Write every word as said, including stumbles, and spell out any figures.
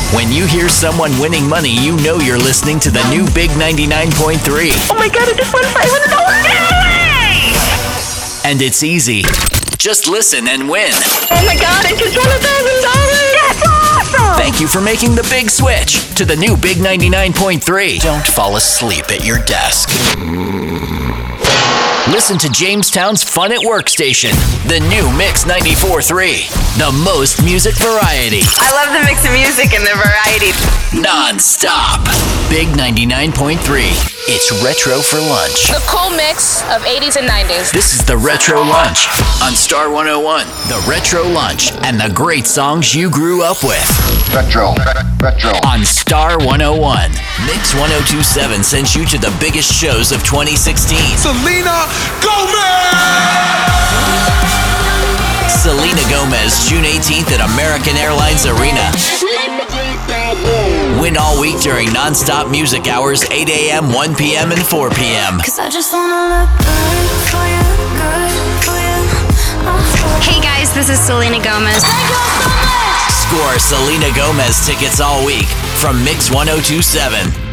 When you hear someone winning money, you know you're listening to the new Big ninety-nine point three. Oh my God, I just won five hundred dollars! Yay! And it's easy. Just listen and win. Oh my God, I just won one thousand dollars! That's awesome! Thank you for making the big switch to the new Big ninety-nine point three. Don't fall asleep at your desk. Listen to Jamestown's Fun at Work station, the new Mix ninety-four point three. The most music variety. I love the mix of music and the variety. Non-stop. Big ninety-nine point three. It's retro for lunch. The cool mix of eighties and nineties. This is the Retro Lunch on Star one oh one. The Retro Lunch and the great songs you grew up with. Retro. Retro. On Star one oh one. Mix one oh two point seven sends you to the biggest shows of twenty sixteen. Selena Gomez! Selena Gomez, June eighteenth at American Airlines Arena. Win all week during non-stop music hours, eight a.m., one p.m., and four p.m. Cause I just wanna look good for you, good for you. Uh-huh. Hey guys, this is Selena Gomez. Score Selena Gomez tickets all week from Mix one oh two point seven.